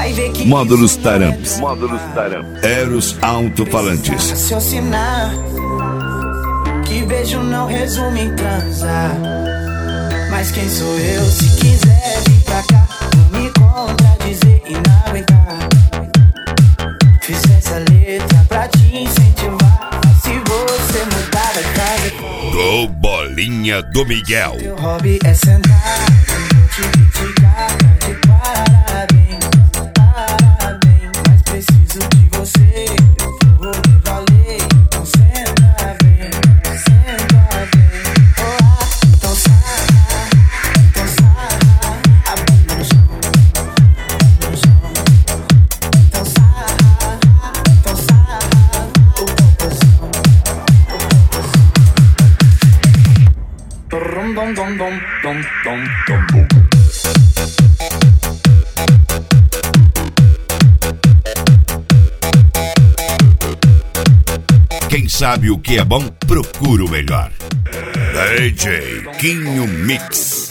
Módulos Taramps. Eros Alto-Falantes. Raciocinar, que beijo não resume em transar. Mas quem sou eu? Se quiser vir pra cá, não me contradizer e não aguentar. Fiz essa letra pra te incentivar. Se você mudar vai fazer. Gol Bolinha do Miguel. Teu hobby é sentar, vou te criticar, de parabéns, parabéns. Mas preciso de você, eu vou me valer. Então senta bem, olá, então sarra, a bunda no chão, no chão. Então sarra, o popozão, Dom dom dom dom dom dom dom. Quem sabe o que é bom, procura o melhor. DJ Quinho Mix.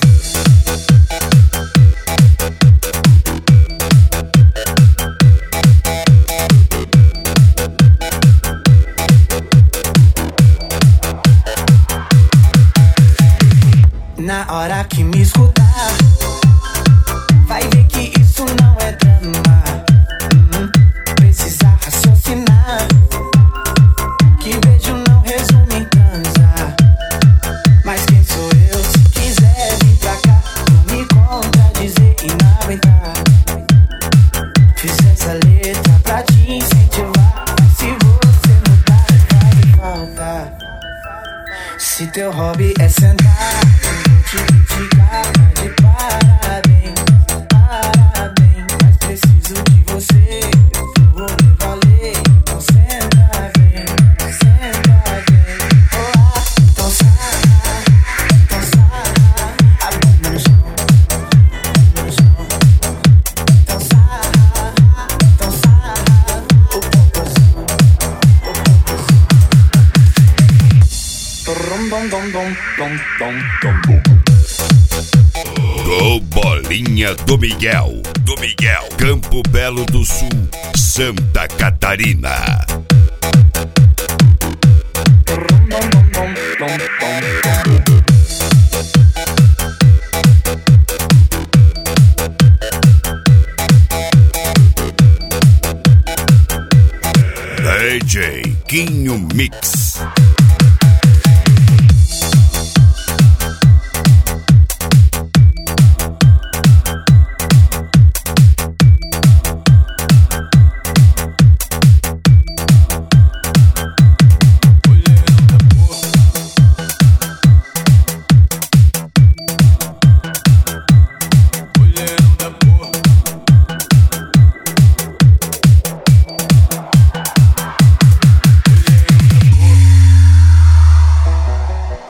Na hora que me escutar, vai ver que isso não é drama. Precisa raciocinar, que beijo não resume em transar. Mas quem sou eu? Se quiser vir pra cá, não me contradizer e não aguentar. Fiz essa letra pra te incentivar. Se você mudar vai fazer falta. Se teu hobby é sentar, te criticar, de parabéns, parabéns. Mas preciso de você, eu vou me valer. Então senta bem, olá, então sarra, a bunda no chão, no chão. Então sarra, o popozão, dom dom dom dom dom dom. Gol Bolinha do Miguel. Campo Belo do Sul, Santa Catarina. DJ Quinho Mix.